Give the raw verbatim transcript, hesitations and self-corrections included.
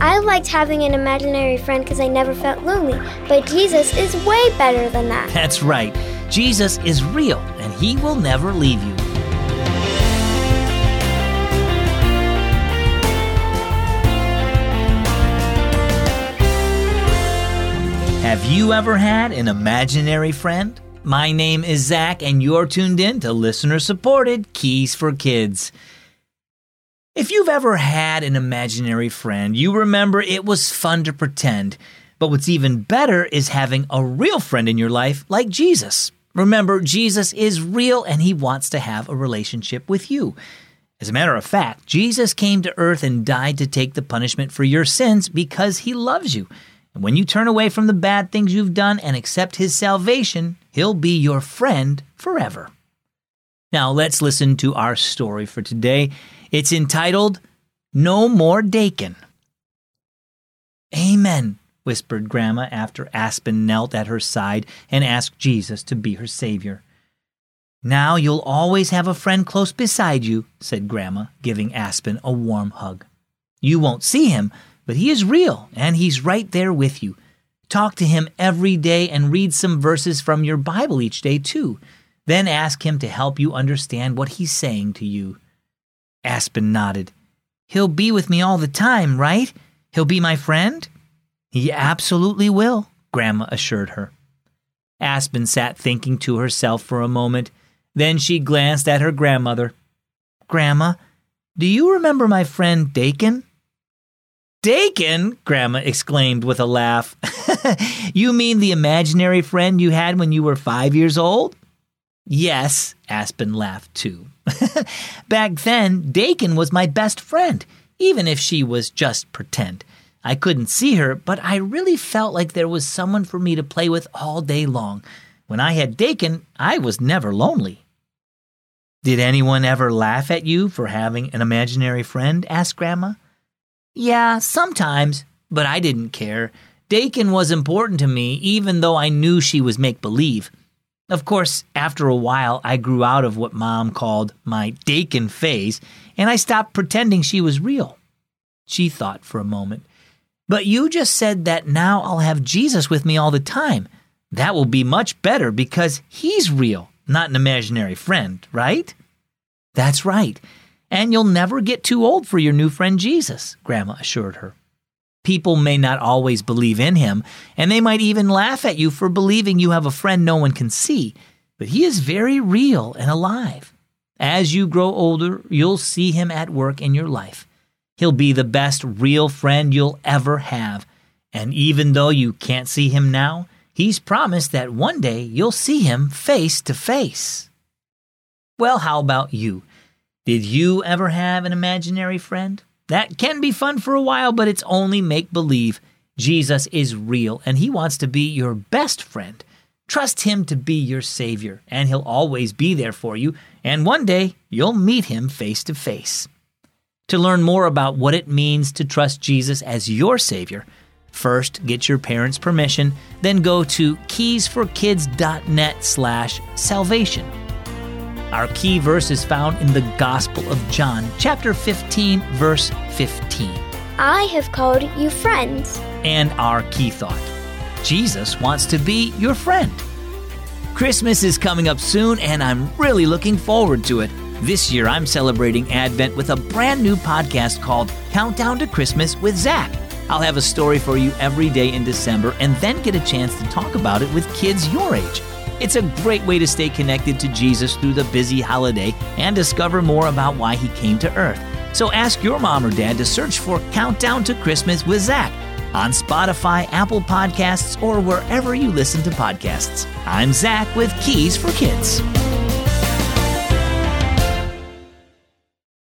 I liked having an imaginary friend because I never felt lonely, but Jesus is way better than that. That's right. Jesus is real, and he will never leave you. Have you ever had an imaginary friend? My name is Zach, and you're tuned in to listener-supported Keys for Kids. If you've ever had an imaginary friend, you remember it was fun to pretend. But what's even better is having a real friend in your life like Jesus. Remember, Jesus is real, and he wants to have a relationship with you. As a matter of fact, Jesus came to earth and died to take the punishment for your sins because he loves you. And when you turn away from the bad things you've done and accept his salvation, he'll be your friend forever. Now let's listen to our story for today. It's entitled, No More Dakin. Amen, whispered Grandma after Aspen knelt at her side and asked Jesus to be her Savior. Now you'll always have a friend close beside you, said Grandma, giving Aspen a warm hug. You won't see him, but he is real, and he's right there with you. Talk to him every day and read some verses from your Bible each day, too. Then ask him to help you understand what he's saying to you. Aspen nodded. He'll be with me all the time, right? He'll be my friend? He absolutely will, Grandma assured her. Aspen sat thinking to herself for a moment. Then she glanced at her grandmother. Grandma, do you remember my friend Dakin? Dakin? Grandma exclaimed with a laugh. You mean the imaginary friend you had when you were five years old? Yes, Aspen laughed too. Back then, Dakin was my best friend, even if she was just pretend. I couldn't see her, but I really felt like there was someone for me to play with all day long. When I had Dakin, I was never lonely. Did anyone ever laugh at you for having an imaginary friend? Asked Grandma. Yeah, sometimes, but I didn't care. Dakin was important to me, even though I knew she was make-believe. Of course, after a while, I grew out of what Mom called my Dakin phase, and I stopped pretending she was real. She thought for a moment. But you just said that now I'll have Jesus with me all the time. That will be much better because he's real, not an imaginary friend, right? That's right. And you'll never get too old for your new friend Jesus, Grandma assured her. People may not always believe in him, and they might even laugh at you for believing you have a friend no one can see, but he is very real and alive. As you grow older, you'll see him at work in your life. He'll be the best real friend you'll ever have, and even though you can't see him now, he's promised that one day you'll see him face to face. Well, how about you? Did you ever have an imaginary friend? That can be fun for a while, but it's only make-believe. Jesus is real, and he wants to be your best friend. Trust him to be your Savior, and he'll always be there for you, and one day you'll meet him face to face. To learn more about what it means to trust Jesus as your Savior, first get your parents' permission, then go to keysforkids.net slash salvation. Our key verse is found in the Gospel of John, chapter fifteen, verse fifteen. I have called you friends. And our key thought, Jesus wants to be your friend. Christmas is coming up soon, and I'm really looking forward to it. This year, I'm celebrating Advent with a brand new podcast called Countdown to Christmas with Zach. I'll have a story for you every day in December and then get a chance to talk about it with kids your age. It's a great way to stay connected to Jesus through the busy holiday and discover more about why he came to earth. So ask your mom or dad to search for Countdown to Christmas with Zach on Spotify, Apple Podcasts, or wherever you listen to podcasts. I'm Zach with Keys for Kids.